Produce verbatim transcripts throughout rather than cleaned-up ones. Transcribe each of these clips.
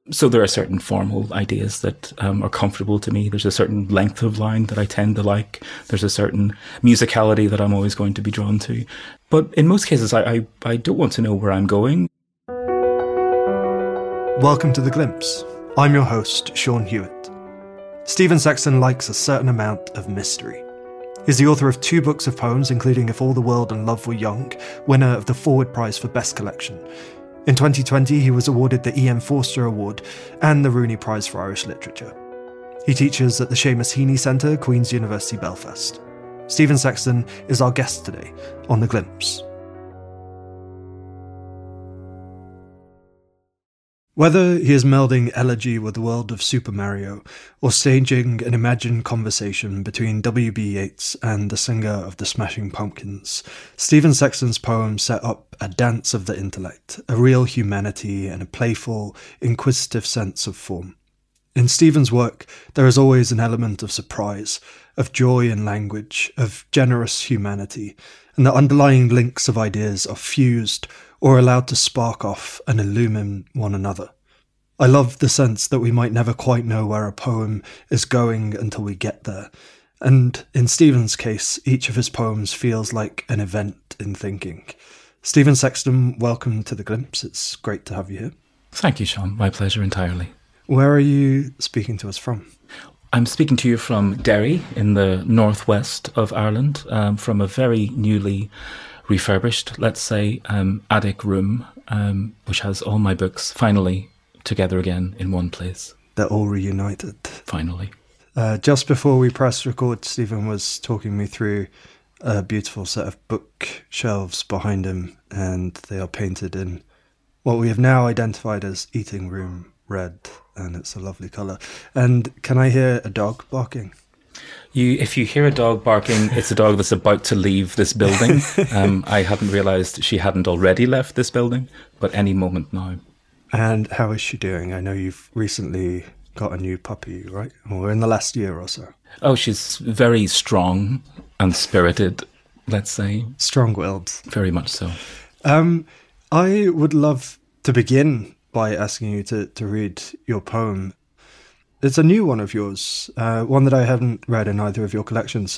So there are certain formal ideas that um, are comfortable to me. There's a certain length of line that I tend to like. There's a certain musicality that I'm always going to be drawn to. But in most cases, I, I, I don't want to know where I'm going. Welcome to The Glimpse. I'm your host, Sean Hewitt. Stephen Sexton likes a certain amount of mystery. He's the author of two books of poems, including If All the World and Love Were Young, winner of the Forward Prize for Best Collection. In twenty twenty, he was awarded the E M Forster Award and the Rooney Prize for Irish Literature. He teaches at the Seamus Heaney Centre, Queen's University Belfast. Stephen Sexton is our guest today on The Glimpse. Whether he is melding elegy with the world of Super Mario, or staging an imagined conversation between W B Yeats and the singer of the Smashing Pumpkins, Stephen Sexton's poems set up a dance of the intellect, a real humanity, and a playful, inquisitive sense of form. In Stephen's work, there is always an element of surprise, of joy in language, of generous humanity, and the underlying links of ideas are fused or allowed to spark off and illumine one another. I love the sense that we might never quite know where a poem is going until we get there. And in Stephen's case, each of his poems feels like an event in thinking. Stephen Sexton, welcome to The Glimpse. It's great to have you here. Thank you, Sean. My pleasure entirely. Where are you speaking to us from? I'm speaking to you from Derry in the northwest of Ireland, um, from a very newly refurbished, let's say, um, attic room, um, which has all my books finally together again in one place. They're all reunited. Finally. Uh, just before we press record, Stephen was talking me through a beautiful set of bookshelves behind him, and they are painted in what we have now identified as eating room red, and it's a lovely colour. And can I hear a dog barking? You, if you hear a dog barking, it's a dog that's about to leave this building. Um, I hadn't realised she hadn't already left this building, but any moment now. And how is she doing? I know you've recently got a new puppy, right? Or in the last year or so. Oh, she's very strong and spirited, let's say. Strong-willed. Very much so. Um, I would love to begin by asking you to, to read your poem. It's a new one of yours, uh, one that I haven't read in either of your collections.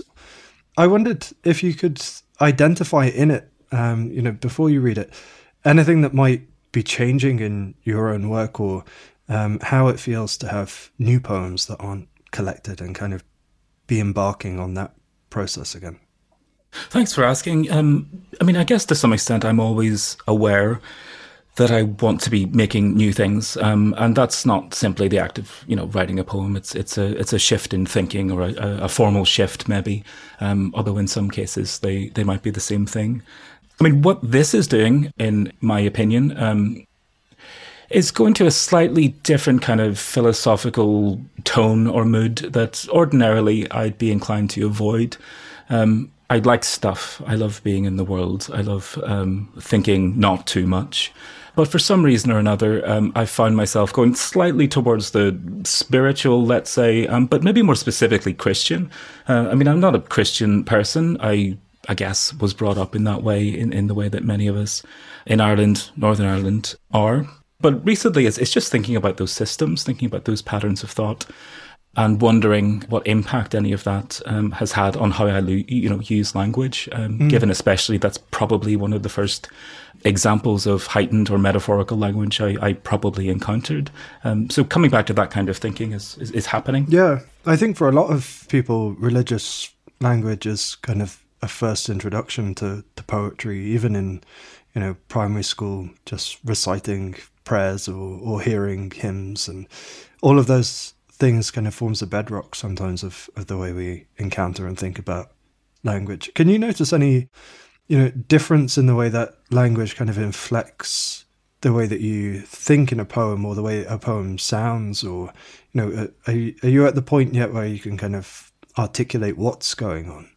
I wondered if you could identify in it, um, you know, before you read it, anything that might be changing in your own work, or um, how it feels to have new poems that aren't collected and kind of be embarking on that process again. Thanks for asking. Um, I mean, I guess to some extent I'm always aware that I want to be making new things, um, and that's not simply the act of, you know, writing a poem. It's it's a it's a shift in thinking, or a, a formal shift maybe. Um, although in some cases they they might be the same thing. I mean, what this is doing, in my opinion, um, is going to a slightly different kind of philosophical tone or mood that ordinarily I'd be inclined to avoid. Um, I like stuff. I love being in the world. I love um, thinking not too much. But for some reason or another, um, I found myself going slightly towards the spiritual, let's say, um, but maybe more specifically Christian. Uh, I mean, I'm not a Christian person. I, I guess, was brought up in that way, in, in the way that many of us in Ireland, Northern Ireland, are. But recently, it's, it's just thinking about those systems, thinking about those patterns of thought, and wondering what impact any of that um, has had on how I, you know, use language, um, mm. given especially that's probably one of the first examples of heightened or metaphorical language I, I probably encountered. Um, so coming back to that kind of thinking is, is, is happening. Yeah, I think for a lot of people, religious language is kind of a first introduction to, to poetry, even in, you know, primary school, just reciting prayers or, or hearing hymns, and all of those things kind of forms the bedrock sometimes of, of the way we encounter and think about language. Can you notice any, you know, difference in the way that language kind of inflects the way that you think in a poem, or the way a poem sounds, or, you know, are you, are you at the point yet where you can kind of articulate what's going on?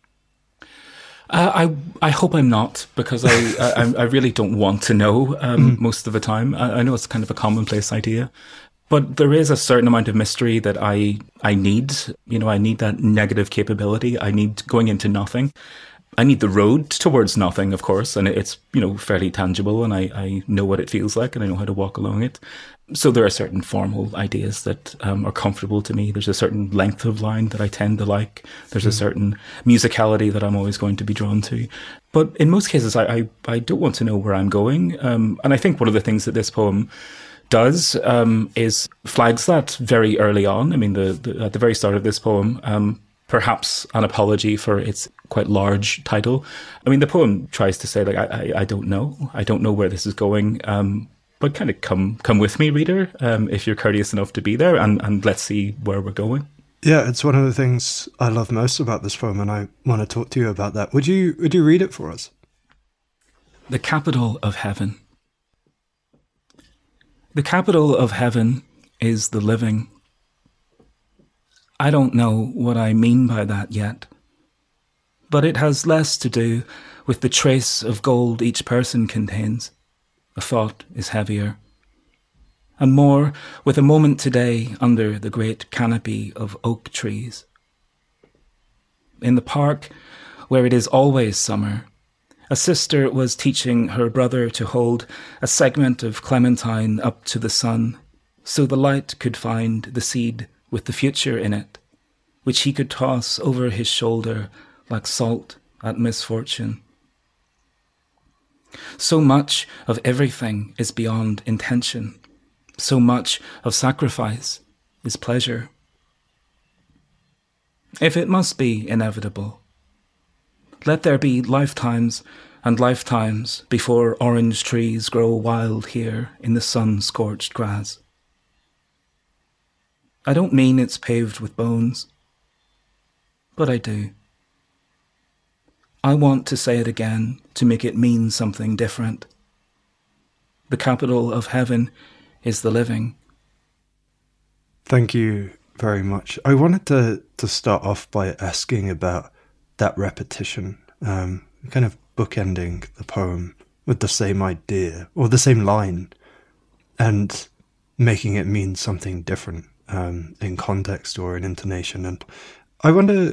Uh, I I hope I'm not, because I I, I really don't want to know um, mm. most of the time. I, I know it's kind of a commonplace idea. But there is a certain amount of mystery that I I need. You know, I need that negative capability. I need going into nothing. I need the road towards nothing, of course, and it's, you know, fairly tangible, and I, I know what it feels like, and I know how to walk along it. So there are certain formal ideas that um, are comfortable to me. There's a certain length of line that I tend to like. There's mm. a certain musicality that I'm always going to be drawn to. But in most cases, I, I, I don't want to know where I'm going. Um, and I think one of the things that this poem does um, is flags that very early on. I mean, the, the at the very start of this poem, um, perhaps an apology for its quite large title. I mean, the poem tries to say, like, I, I, I don't know. I don't know where this is going. Um, but kind of come come with me, reader, um, if you're courteous enough to be there, and, and let's see where we're going. Yeah, it's one of the things I love most about this poem, and I want to talk to you about that. Would you would you read it for us? The capital of heaven. The capital of heaven is the living. I don't know what I mean by that yet, but it has less to do with the trace of gold each person contains. A thought is heavier, and more with a moment today under the great canopy of oak trees. In the park, where it is always summer, a sister was teaching her brother to hold a segment of clementine up to the sun, so the light could find the seed with the future in it, which he could toss over his shoulder like salt at misfortune. So much of everything is beyond intention. So much of sacrifice is pleasure. If it must be inevitable, let there be lifetimes and lifetimes before orange trees grow wild here in the sun-scorched grass. I don't mean it's paved with bones, but I do. I want to say it again to make it mean something different. The capital of heaven is the living. Thank you very much. I wanted to, to start off by asking about that repetition, um, kind of bookending the poem with the same idea or the same line and making it mean something different um, in context or in intonation. And I wonder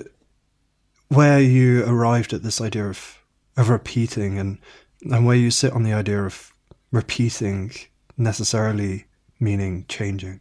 where you arrived at this idea of of repeating and, and where you sit on the idea of repeating necessarily meaning changing.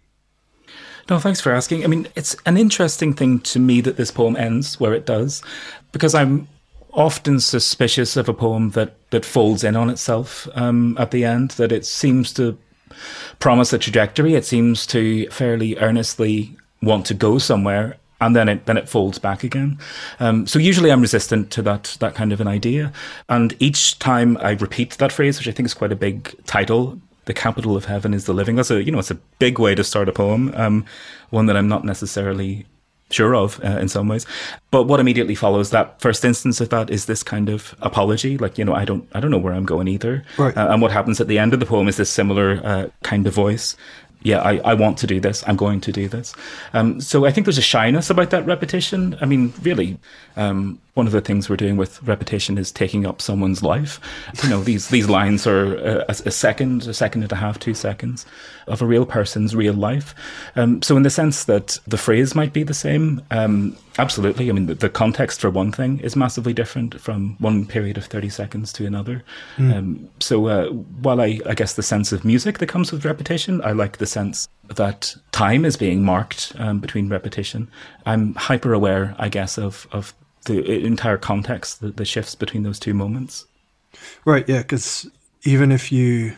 No, thanks for asking. I mean, it's an interesting thing to me that this poem ends where it does, because I'm often suspicious of a poem that, that folds in on itself um, at the end, that it seems to promise a trajectory. It seems to fairly earnestly want to go somewhere, and then it then it folds back again. Um, so usually I'm resistant to that that kind of an idea. And each time I repeat that phrase, which I think is quite a big title, the capital of heaven is the living. That's a, you know, it's a big way to start a poem, um, one that I'm not necessarily sure of uh, in some ways. But what immediately follows that first instance of that is this kind of apology, like, you know, I don't I don't know where I'm going either. Right. Uh, and what happens at the end of the poem is this similar uh, kind of voice. Yeah, I, I want to do this. I'm going to do this. Um, so I think there's a shyness about that repetition. I mean, really, um, one of the things we're doing with repetition is taking up someone's life. You know, these these lines are a, a second, a second and a half, two seconds of a real person's real life. Um, so in the sense that the phrase might be the same, um, absolutely. I mean, the, the context, for one thing, is massively different from one period of thirty seconds to another. Mm. Um, so uh, while I, I guess the sense of music that comes with repetition, I like the sense that time is being marked um, between repetition. I'm hyper aware, I guess, of, of the entire context, the, the shifts between those two moments. Right, yeah, because even if you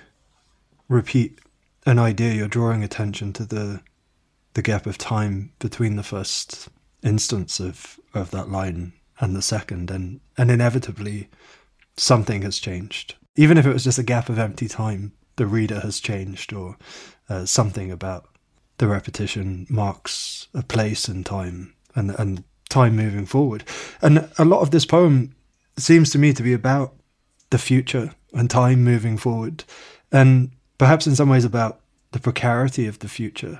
repeat an idea, you're drawing attention to the the gap of time between the first instance of, of that line and the second, and, and inevitably something has changed. Even if it was just a gap of empty time, the reader has changed, or uh, something about the repetition marks a place in time and and time moving forward. And a lot of this poem seems to me to be about the future and time moving forward, and perhaps in some ways about the precarity of the future.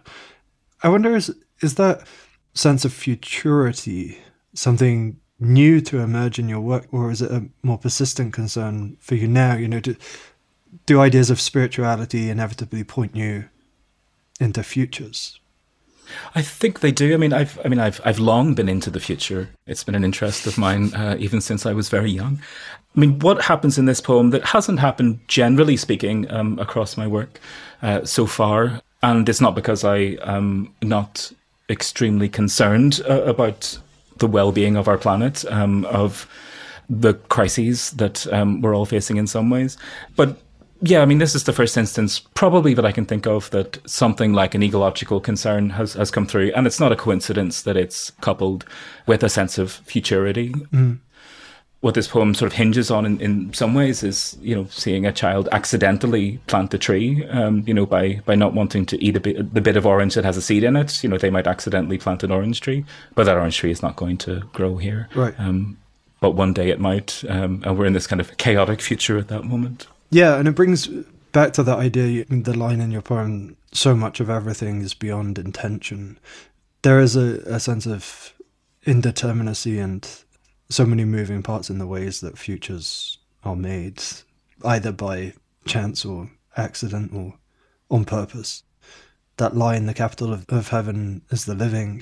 I wonder, is is that sense of futurity something new to emerge in your work, or is it a more persistent concern for you now? You know, do, do ideas of spirituality inevitably point you into futures? I think they do. I mean, I've, I mean, I've, I've long been into the future. It's been an interest of mine, uh, even since I was very young. I mean, what happens in this poem that hasn't happened, generally speaking, um, across my work uh, so far, and it's not because I am not extremely concerned uh, about the well-being of our planet, um, of the crises that um, we're all facing in some ways, but yeah, I mean, this is the first instance probably that I can think of that something like an ecological concern has, has come through. And it's not a coincidence that it's coupled with a sense of futurity. Mm. What this poem sort of hinges on in, in some ways is, you know, seeing a child accidentally plant a tree, um, you know, by, by not wanting to eat a bit, the bit of orange that has a seed in it. You know, they might accidentally plant an orange tree, but that orange tree is not going to grow here. Right. Um, but one day it might. Um, and we're in this kind of chaotic future at that moment. Yeah, and it brings back to that idea, the line in your poem, so much of everything is beyond intention. There is a, a sense of indeterminacy and so many moving parts in the ways that futures are made, either by chance or accident or on purpose. That line, the capital of, of heaven is the living,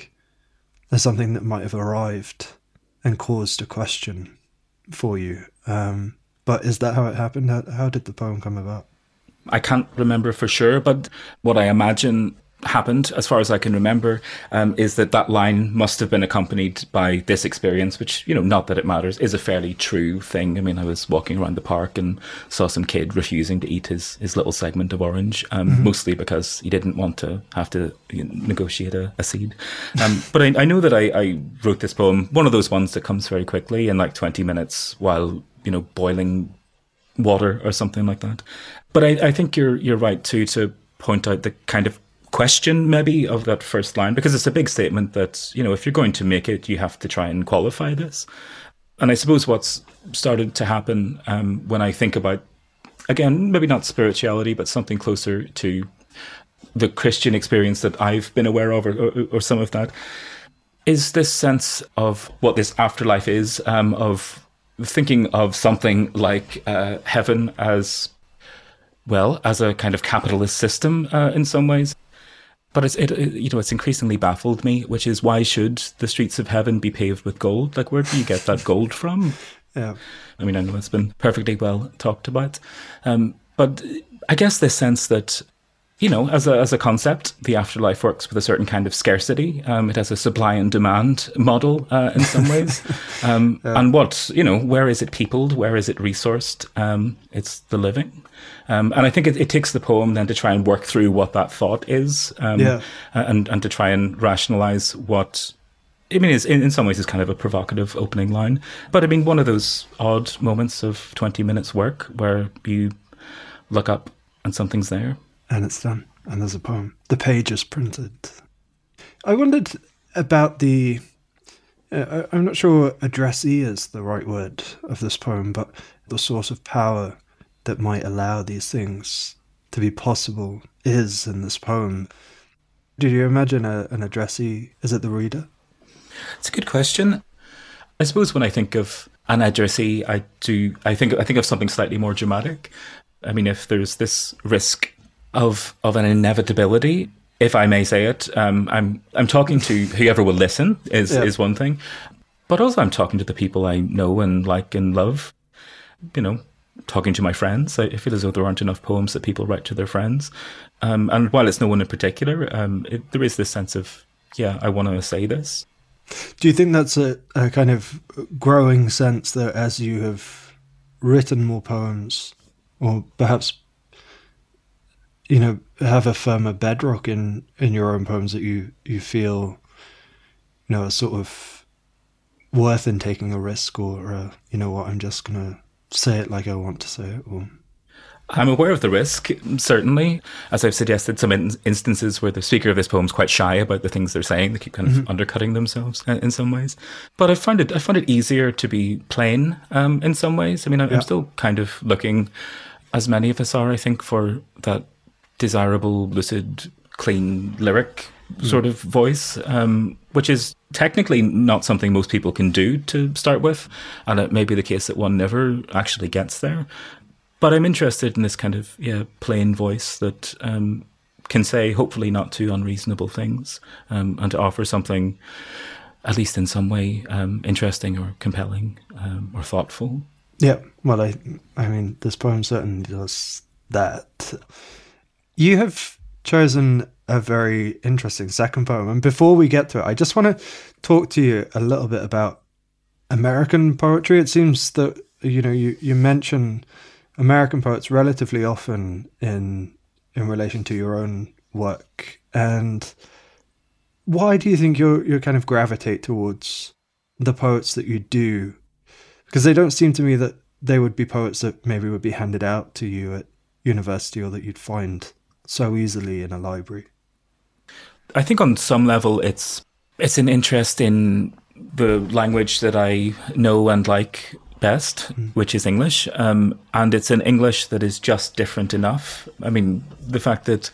is something that might have arrived and caused a question for you. Um But is that how it happened? How, how did the poem come about? I can't remember for sure, but what I imagine happened, as far as I can remember, um, is that that line must have been accompanied by this experience, which, you know, not that it matters, is a fairly true thing. I mean, I was walking around the park and saw some kid refusing to eat his, his little segment of orange, um, mm-hmm. mostly because he didn't want to have to you know, negotiate a, a seed. Um, but I, I know that I, I wrote this poem, one of those ones that comes very quickly in like twenty minutes while you know, boiling water or something like that. But I, I think you're you're right too to point out the kind of question maybe of that first line, because it's a big statement that, you know, if you're going to make it, you have to try and qualify this. And I suppose what's started to happen um, when I think about, again, maybe not spirituality, but something closer to the Christian experience that I've been aware of, or, or, or some of that, is this sense of what this afterlife is, um, of thinking of something like uh, heaven as, well, as a kind of capitalist system uh, in some ways. But it's, it, it, you know, it's increasingly baffled me, which is, why should the streets of heaven be paved with gold? Like, where do you get that gold from? Yeah. I mean, I know it's been perfectly well talked about. Um, but I guess this sense that, you know, as a as a concept, the afterlife works with a certain kind of scarcity. Um, it has a supply and demand model uh, in some ways. Um, yeah. And what, you know, where is it peopled? Where is it resourced? Um, it's the living. Um, and I think it, it takes the poem then to try and work through what that thought is, um, yeah. and, and to try and rationalize what, I mean, is in, in some ways is kind of a provocative opening line. But I mean, one of those odd moments of twenty minutes work where you look up and something's there. And it's done. And there's a poem. The page is printed. I wondered about the... Uh, I'm not sure addressee is the right word of this poem, but the source of power that might allow these things to be possible is in this poem. Did you imagine a, an addressee? Is it the reader? It's a good question. I suppose when I think of an addressee, I do. I think I think of something slightly more dramatic. I mean, if there's this risk of of an inevitability, if I may say it, um, I'm I'm talking to whoever will listen is yeah. is one thing, but also I'm talking to the people I know and like and love. You know, talking to my friends. I feel as though there aren't enough poems that people write to their friends, um, and while it's no one in particular, um, it, there is this sense of, yeah, I want to say this. Do you think that's a, a kind of growing sense that as you have written more poems, or perhaps, you know, have a firmer bedrock in, in your own poems, that you, you feel, you know, a sort of worth in taking a risk, or, uh, you know what, I'm just going to say it like I want to say it? Or... I'm aware of the risk, certainly. As I've suggested, some in- instances where the speaker of this poem is quite shy about the things they're saying. They keep kind of mm-hmm. undercutting themselves in some ways. But I find it I find it easier to be plain um, in some ways. I mean, I'm yeah. still kind of looking, as many of us are, I think, for that desirable, lucid, clean lyric mm. sort of voice, um, which is technically not something most people can do to start with. And it may be the case that one never actually gets there. But I'm interested in this kind of yeah plain voice that um, can say hopefully not too unreasonable things, um, and to offer something, at least in some way, um, interesting or compelling um, or thoughtful. Yeah, well, I, I mean, this poem certainly does that. You have chosen a very interesting second poem, and before we get to it, I just want to talk to you a little bit about American poetry. It seems that, you know, you, you mention American poets relatively often in in relation to your own work. And why do you think you you kind of gravitate towards the poets that you do? Because they don't seem to me that they would be poets that maybe would be handed out to you at university or that you'd find so easily in a library. I think on some level it's it's an interest in the language that I know and like best, mm. which is English. Um, and it's an English that is just different enough. I mean, the fact that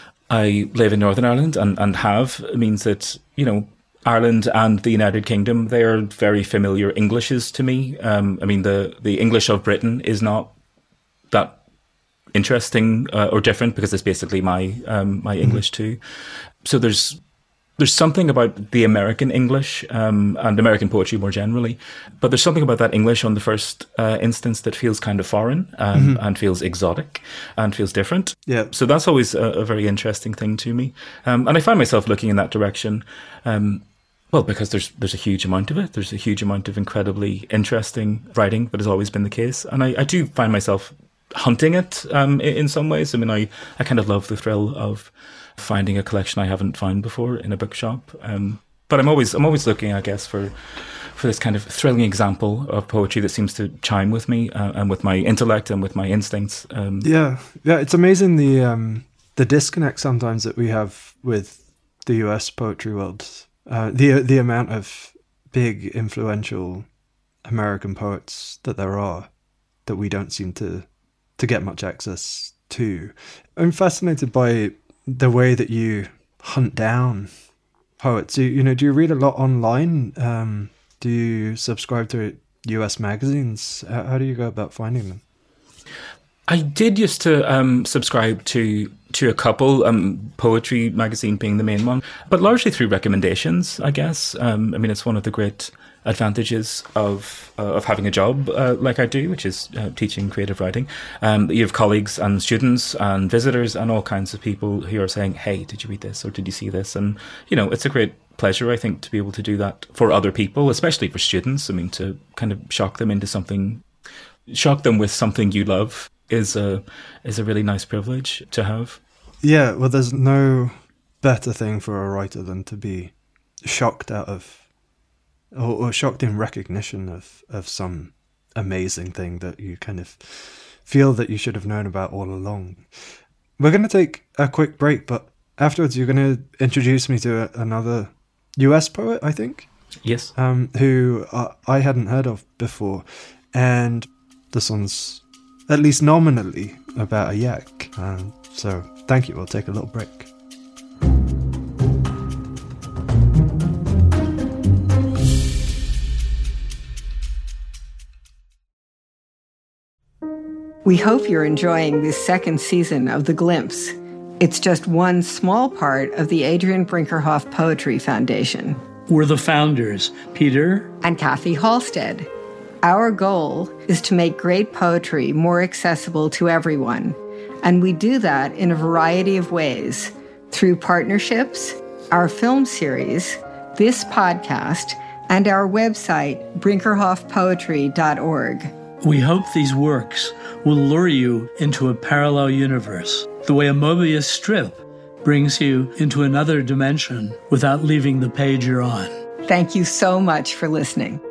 I live in Northern Ireland and, and have means that, you know, Ireland and the United Kingdom, they are very familiar Englishes to me. Um, I mean, the, the English of Britain is not that interesting uh, or different because it's basically my um, my English too. So there's there's something about the American English um, and American poetry more generally, but there's something about that English on the first uh, instance that feels kind of foreign um, mm-hmm. and feels exotic and feels different. Yeah. So that's always a, a very interesting thing to me, um, and I find myself looking in that direction. Um, Well, because there's there's a huge amount of it. There's a huge amount of incredibly interesting writing that has always been the case. And I, I do find myself hunting it um, in, in some ways. I mean, I, I kind of love the thrill of finding a collection I haven't found before in a bookshop. Um, but I'm always I'm always looking, I guess, for for this kind of thrilling example of poetry that seems to chime with me uh, and with my intellect and with my instincts. Um, yeah, yeah, it's amazing the um, the disconnect sometimes that we have with the U S poetry world. Uh, the the amount of big, influential American poets that there are that we don't seem to to get much access to. I'm fascinated by the way that you hunt down poets. You, you know, do you read a lot online? Um, do you subscribe to U S magazines? How, how do you go about finding them? I did used to um, subscribe to to a couple, um, Poetry magazine being the main one, but largely through recommendations, I guess. Um, I mean, it's one of the great advantages of uh, of having a job uh, like I do, which is uh, teaching creative writing. Um, you have colleagues and students and visitors and all kinds of people who are saying, hey, did you read this or did you see this? And, you know, it's a great pleasure, I think, to be able to do that for other people, especially for students. I mean, to kind of shock them into something, shock them with something you love. is a is a really nice privilege to have. Yeah, well, there's no better thing for a writer than to be shocked out of, or, or shocked in recognition of, of some amazing thing that you kind of feel that you should have known about all along. We're going to take a quick break, but afterwards you're going to introduce me to a, another U S poet, I think. Yes. Um, who uh, I hadn't heard of before. And this one's at least nominally about a yak. Um, so thank you. We'll take a little break. We hope you're enjoying this second season of The Glimpse. It's just one small part of the Adrian Brinkerhoff Poetry Foundation. We're the founders, Peter and Kathy Halstead. Our goal is to make great poetry more accessible to everyone, and we do that in a variety of ways, through partnerships, our film series, this podcast, and our website, brinkerhoff poetry dot org. We hope these works will lure you into a parallel universe, the way a Mobius strip brings you into another dimension without leaving the page you're on. Thank you so much for listening.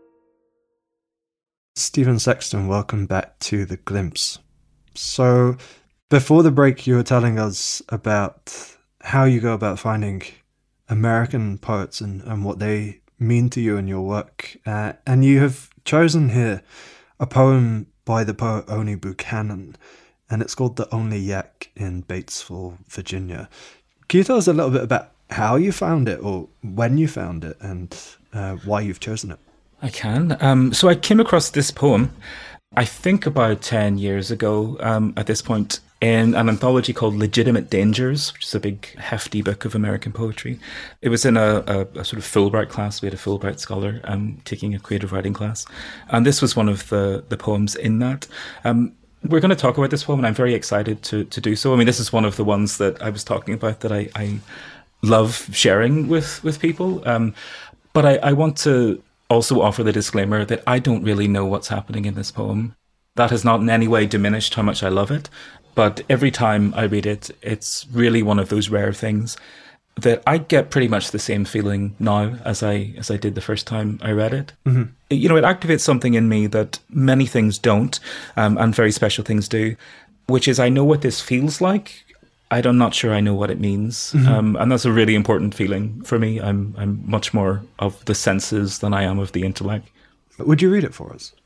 Stephen Sexton, welcome back to The Glimpse. So, before the break, you were telling us about how you go about finding American poets and, and what they mean to you in your work. Uh, and you have chosen here a poem by the poet Oni Buchanan, and it's called The Only Yak in Batesville, Virginia. Can you tell us a little bit about how you found it, or when you found it, and uh, why you've chosen it? I can. Um, so I came across this poem, I think about ten years ago um, at this point. in an anthology called Legitimate Dangers, which is a big, hefty book of American poetry. It was in a, a, a sort of Fulbright class. We had a Fulbright scholar um, taking a creative writing class. And this was one of the, the poems in that. Um, we're going to talk about this poem, and I'm very excited to, to do so. I mean, this is one of the ones that I was talking about that I, I love sharing with, with people. Um, but I, I want to also offer the disclaimer that I don't really know what's happening in this poem. That has not in any way diminished how much I love it. But every time I read it, it's really one of those rare things that I get pretty much the same feeling now as I as I did the first time I read it. Mm-hmm. You know, it activates something in me that many things don't, um, and very special things do, which is I know what this feels like. I'm not sure I know what it means. Mm-hmm. Um, and that's a really important feeling for me. I'm I'm much more of the senses than I am of the intellect. Would you read it for us?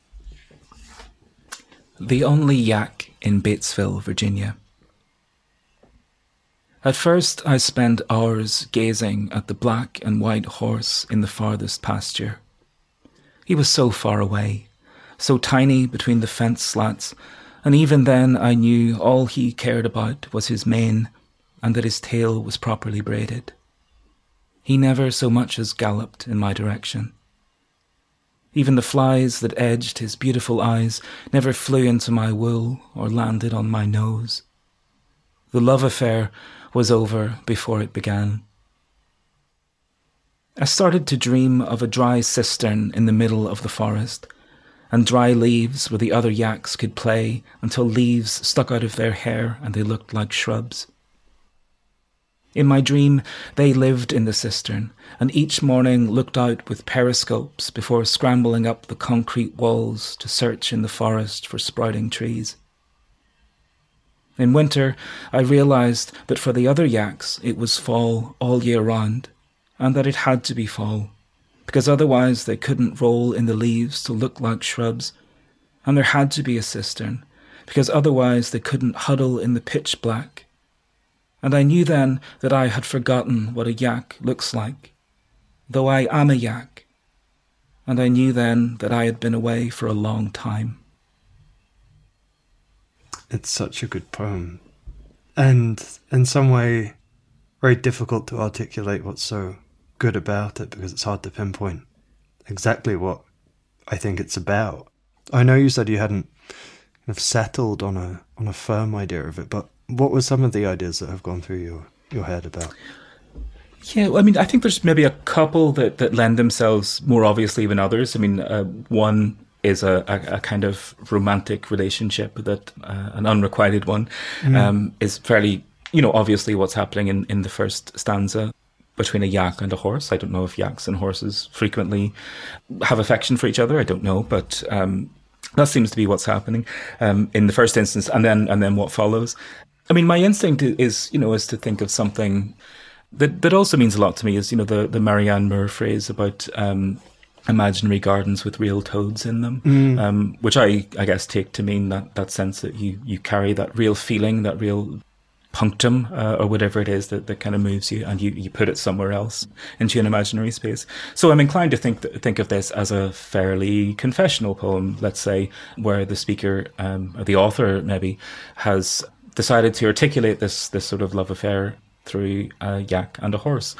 The Only Yak in Batesville, Virginia. At first, I spent hours gazing at the black and white horse in the farthest pasture. He was so far away, so tiny between the fence slats, and even then I knew all he cared about was his mane and that his tail was properly braided. He never so much as galloped in my direction. Even the flies that edged his beautiful eyes never flew into my wool or landed on my nose. The love affair was over before it began. I started to dream of a dry cistern in the middle of the forest, and dry leaves where the other yaks could play until leaves stuck out of their hair and they looked like shrubs. In my dream, they lived in the cistern, and each morning looked out with periscopes before scrambling up the concrete walls to search in the forest for sprouting trees. In winter, I realized that for the other yaks it was fall all year round, and that it had to be fall, because otherwise they couldn't roll in the leaves to look like shrubs, and there had to be a cistern, because otherwise they couldn't huddle in the pitch black. And I knew then that I had forgotten what a yak looks like, though I am a yak, and I knew then that I had been away for a long time. It's such a good poem, and in some way very difficult to articulate what's so good about it, because it's hard to pinpoint exactly what I think it's about. I know you said you hadn't kind of settled on a on a firm idea of it, but what were some of the ideas that have gone through your, your head about? Yeah, well, I mean, I think there's maybe a couple that, that lend themselves more obviously than others. I mean, uh, one is a, a, a kind of romantic relationship that, uh, an unrequited one, mm. um, is fairly, you know, obviously what's happening in, in the first stanza between a yak and a horse. I don't know if yaks and horses frequently have affection for each other. I don't know, but um, that seems to be what's happening um, in the first instance, and then and then what follows. I mean, my instinct is, you know, is to think of something that, that also means a lot to me is, you know, the, the Marianne Moore phrase about um, imaginary gardens with real toads in them, mm. um, which I, I guess take to mean that, that sense that you, you carry that real feeling, that real punctum uh, or whatever it is that, that kind of moves you, and you, you put it somewhere else into an imaginary space. So I'm inclined to think th- think of this as a fairly confessional poem, let's say, where the speaker, um, or the author maybe, has decided to articulate this this sort of love affair through a yak and a horse.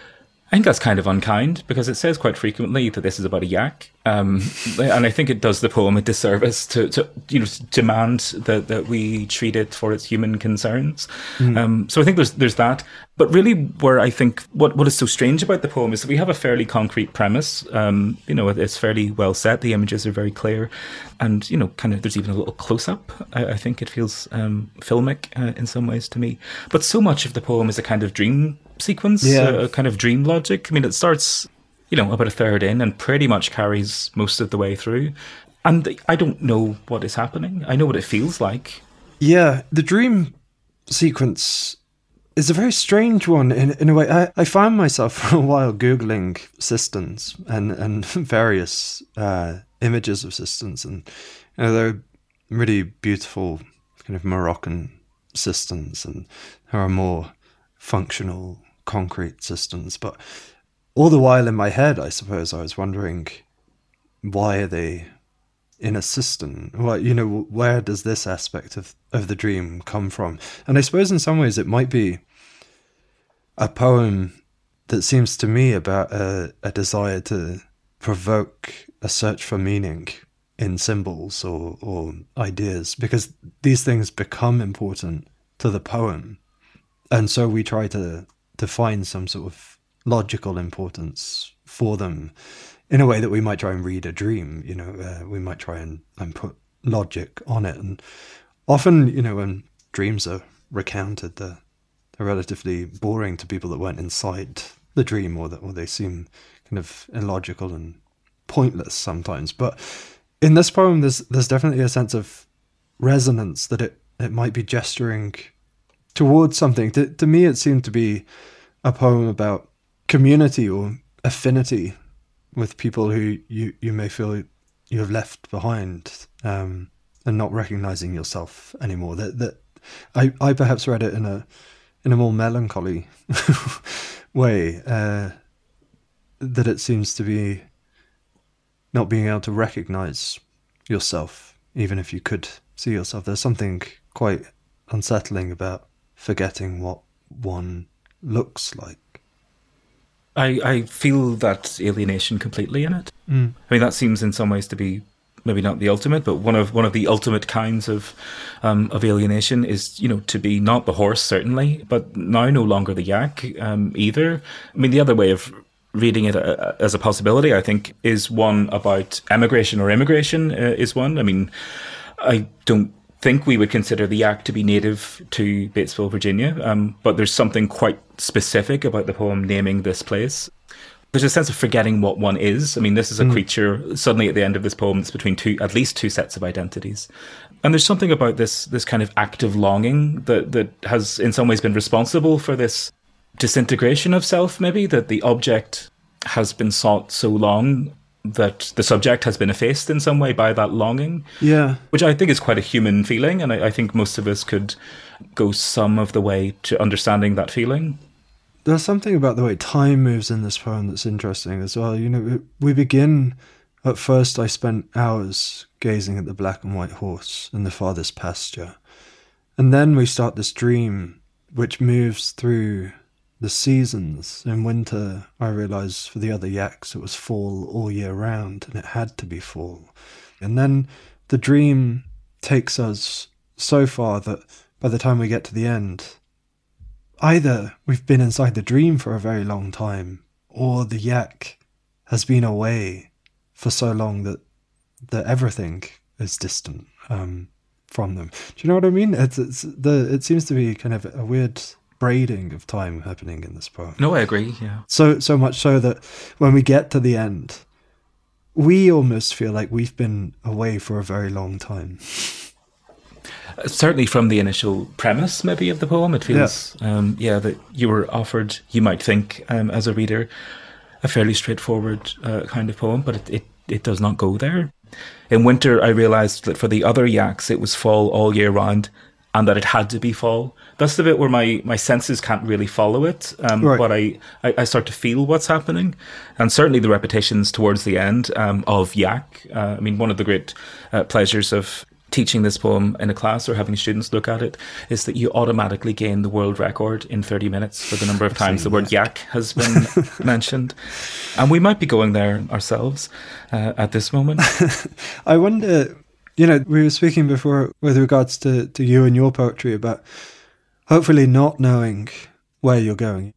I think that's kind of unkind, because it says quite frequently that this is about a yak, um, and I think it does the poem a disservice to, to you know, demand that, that we treat it for its human concerns. Mm. Um, so I think there's there's that. But really, where I think what, what is so strange about the poem is that we have a fairly concrete premise. Um, you know, it's fairly well set. The images are very clear, and you know, kind of there's even a little close up. I, I think it feels um, filmic uh, in some ways to me. But so much of the poem is a kind of dream sequence, yeah. a kind of dream logic. I mean, it starts, you know, about a third in and pretty much carries most of the way through. And I don't know what is happening. I know what it feels like. Yeah, the dream sequence is a very strange one in, in a way. I, I found myself for a while Googling cisterns and, and various uh, images of cisterns. And you know, they're really beautiful kind of Moroccan cisterns, and there are more functional concrete cisterns. But all the while in my head, I suppose, I was wondering, why are they in a cistern? Well, you know, where does this aspect of, of the dream come from? And I suppose in some ways it might be a poem that seems to me about a, a desire to provoke a search for meaning in symbols or, or ideas, because these things become important to the poem. And so we try to, to find some sort of logical importance for them in a way that we might try and read a dream. You know, uh, we might try and, and put logic on it. And often, you know, when dreams are recounted, they're, they're relatively boring to people that weren't inside the dream, or that, or they seem kind of illogical and pointless sometimes. But in this poem, there's there's definitely a sense of resonance, that it, it might be gesturing towards something. To, to me, it seemed to be a poem about community or affinity with people who you, you may feel you have left behind, um, and not recognizing yourself anymore. That that I, I perhaps read it in a in a more melancholy way, uh, that it seems to be not being able to recognize yourself, even if you could see yourself. There's something quite unsettling about forgetting what one looks like. I, I feel that alienation completely in it. Mm. I mean, that seems in some ways to be maybe not the ultimate, but one of one of the ultimate kinds of um, of alienation is, you know, to be not the horse, certainly, but now no longer the yak um, either. I mean, the other way of reading it uh, as a possibility, I think, is one about emigration or immigration uh, is one. I mean, I don't think we would consider the yak to be native to Batesville, Virginia, um, but there's something quite specific about the poem naming this place. There's a sense of forgetting what one is. I mean, this is a mm. creature suddenly at the end of this poem that's between two, at least two sets of identities. And there's something about this this kind of active longing that, that has in some ways been responsible for this disintegration of self, maybe, that the object has been sought so long that the subject has been effaced in some way by that longing. Yeah. Which I think is quite a human feeling, and I, I think most of us could go some of the way to understanding that feeling. There's something about the way time moves in this poem that's interesting as well. You know, we begin, at first I spent hours gazing at the black and white horse in the farthest pasture. And then we start this dream which moves through the seasons. In winter, I realised for the other yaks it was fall all year round, and it had to be fall. And then the dream takes us so far that by the time we get to the end, either we've been inside the dream for a very long time, or the yak has been away for so long that that everything is distant um, from them. Do you know what I mean? It's, it's the it seems to be kind of a weird braiding of time happening in this poem. No, I agree, yeah. So so much so that when we get to the end, we almost feel like we've been away for a very long time. Certainly from the initial premise, maybe, of the poem, it feels, yeah, um, yeah that you were offered, you might think, um, as a reader, a fairly straightforward uh, kind of poem, but it, it, it does not go there. In winter, I realised that for the other yaks, it was fall all year round, and that it had to be fall. That's the bit where my, my senses can't really follow it, um, right. but I, I, I start to feel what's happening. And certainly the repetitions towards the end um, of yak. Uh, I mean, one of the great uh, pleasures of teaching this poem in a class or having students look at it is that you automatically gain the world record in thirty minutes for the number of times the word yak has been mentioned. And we might be going there ourselves uh, at this moment. I wonder, you know, we were speaking before with regards to, to you and your poetry about hopefully not knowing where you're going.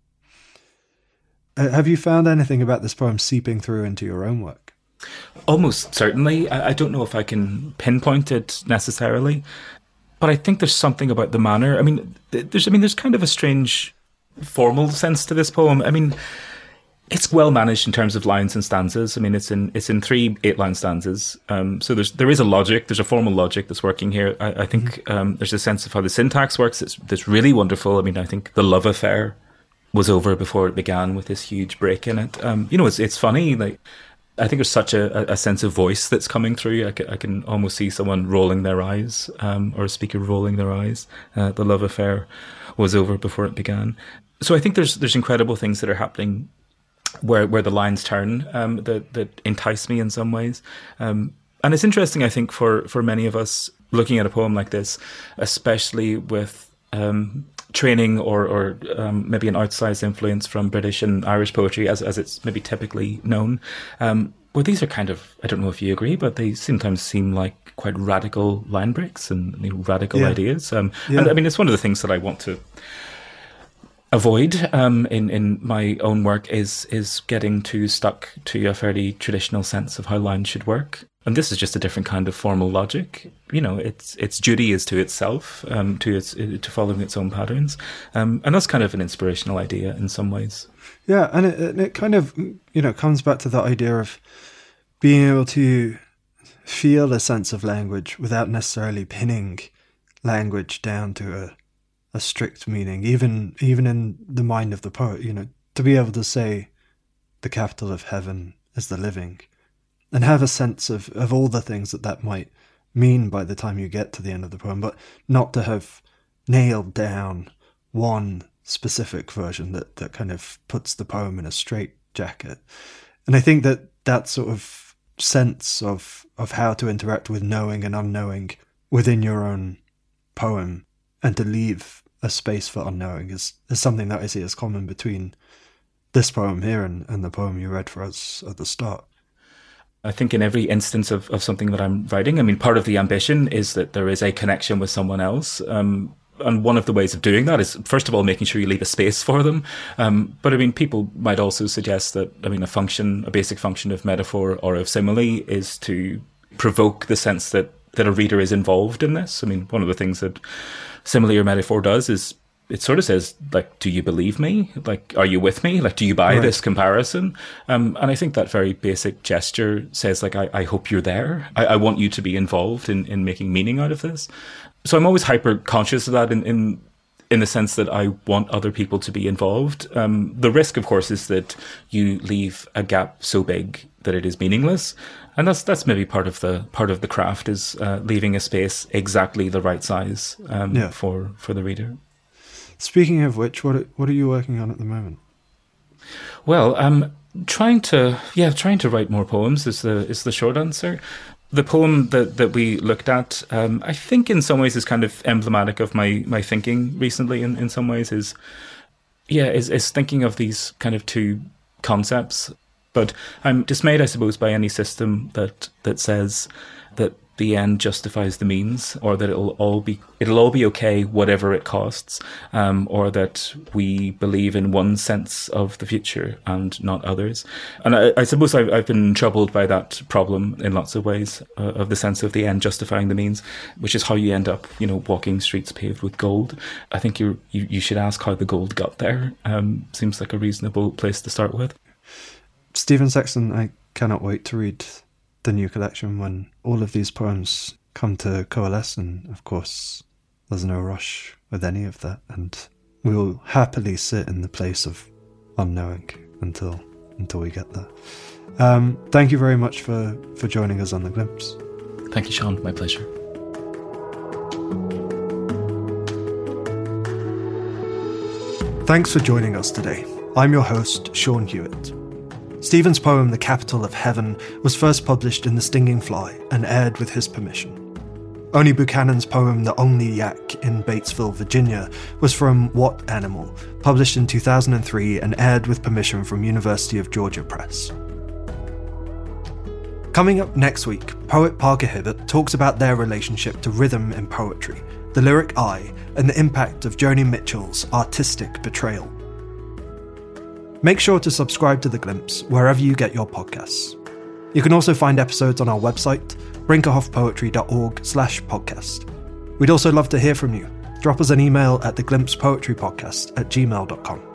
Uh, have you found anything about this poem seeping through into your own work? Almost certainly. I, I don't know if I can pinpoint it necessarily, but I think there's something about the manner. I mean, there's I mean, there's kind of a strange formal sense to this poem. I mean, it's well managed in terms of lines and stanzas. I mean, it's in it's in three eight-line stanzas. Um, so there's there is a logic. There's a formal logic that's working here. I, I think mm-hmm. um, there's a sense of how the syntax works. It's that's really wonderful. I mean, I think the love affair was over before it began with this huge break in it. Um, you know, it's it's funny, like. I think there's such a, a sense of voice that's coming through. I can, I can almost see someone rolling their eyes, um, or a speaker rolling their eyes. Uh, the love affair was over before it began. So I think there's there's incredible things that are happening where where the lines turn um, that that entice me in some ways. Um, And it's interesting, I think, for, for many of us looking at a poem like this, especially with um, training or, or um, maybe an outsized influence from British and Irish poetry, as, as it's maybe typically known. Um, well, these are kind of, I don't know if you agree, but they sometimes seem like quite radical line breaks and, you know, radical yeah. ideas. Um, yeah. And I mean, it's one of the things that I want to avoid um, in, in my own work is is getting too stuck to a fairly traditional sense of how lines should work. And this is just a different kind of formal logic. You know, its its duty is to itself, um, to its to following its own patterns, um, and that's kind of an inspirational idea in some ways. Yeah, and it it kind of, you know, comes back to that idea of being able to feel a sense of language without necessarily pinning language down to a a strict meaning, even even in the mind of the poet. You know, to be able to say the capital of heaven is the living, and have a sense of, of all the things that that might mean by the time you get to the end of the poem, but not to have nailed down one specific version that, that kind of puts the poem in a straitjacket. And I think that that sort of sense of, of how to interact with knowing and unknowing within your own poem, and to leave a space for unknowing, is, is something that I see as common between this poem here and, and the poem you read for us at the start. I think in every instance of, of something that I'm writing, I mean, part of the ambition is that there is a connection with someone else. Um, and one of the ways of doing that is, first of all, making sure you leave a space for them. Um, but I mean, people might also suggest that, I mean, a function, a basic function of metaphor or of simile is to provoke the sense that, that a reader is involved in this. I mean, one of the things that simile or metaphor does is it sort of says, like, do you believe me? Like, are you with me? Like, do you buy right. this comparison? Um, and I think that very basic gesture says, like, I, I hope you're there. I, I want you to be involved in, in making meaning out of this. So I'm always hyper conscious of that in, in, in the sense that I want other people to be involved. Um, the risk, of course, is that you leave a gap so big that it is meaningless. And that's that's maybe part of the part of the craft, is uh, leaving a space exactly the right size um, yeah. for, for the reader. Speaking of which, what are, what are you working on at the moment? Well, I'm trying to yeah trying to write more poems is the is the short answer. The poem that, that we looked at, um, I think in some ways is kind of emblematic of my, my thinking recently. In, in some ways, is yeah is is thinking of these kind of two concepts. But I'm dismayed, I suppose, by any system that that says that the end justifies the means, or that it'll all be it'll all be okay whatever it costs, um, or that we believe in one sense of the future and not others. And I, I suppose I've, I've been troubled by that problem in lots of ways, uh, of the sense of the end justifying the means, which is how you end up, you know, walking streets paved with gold. I think you're, you you should ask how the gold got there. Um, seems like a reasonable place to start with. Stephen Sexton, I cannot wait to read the new collection when all of these poems come to coalesce, and of course there's no rush with any of that, and we will happily sit in the place of unknowing until until we get there. Um, thank you very much for, for joining us on The Glimpse. Thank you, Sean. My pleasure. Thanks for joining us today. I'm your host, Sean Hewitt. Stephen's poem, The Capital of Heaven, was first published in The Stinging Fly and aired with his permission. Oney Buchanan's poem, The Only Yak in Batesville, Virginia, was from What Animal, published in two thousand three and aired with permission from University of Georgia Press. Coming up next week, poet Parker Hibbert talks about their relationship to rhythm in poetry, the lyric I, and the impact of Joni Mitchell's artistic betrayal. Make sure to subscribe to The Glimpse wherever you get your podcasts. You can also find episodes on our website, brinkerhoffpoetry.org slash podcast. We'd also love to hear from you. Drop us an email at theglimpsepoetrypodcast at gmail dot com.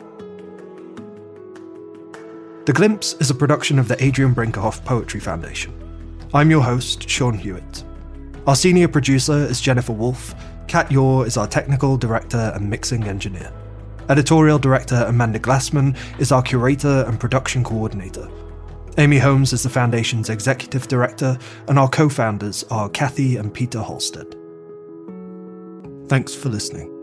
The Glimpse is a production of the Adrian Brinkerhoff Poetry Foundation. I'm your host, Sean Hewitt. Our senior producer is Jennifer Wolfe. Kat Yor is our technical director and mixing engineer. Editorial director Amanda Glassman is our curator and production coordinator. Amy Holmes is the Foundation's executive director, and our co-founders are Kathy and Peter Halstead. Thanks for listening.